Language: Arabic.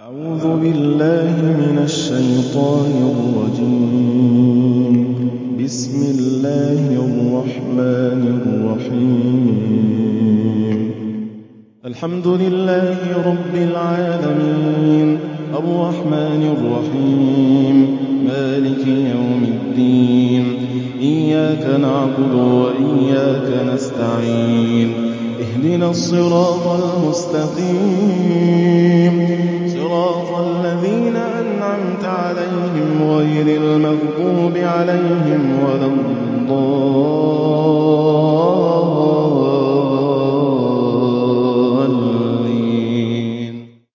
أعوذ بالله من الشيطان الرجيم. بسم الله الرحمن الرحيم. الحمد لله رب العالمين الرحمن الرحيم مالك يوم الدين. إياك نعبد وإياك نستعين. اهدنا الصراط المستقيم صراط الذين أنعمت عليهم غير المغضوب عليهم ولا الضالين.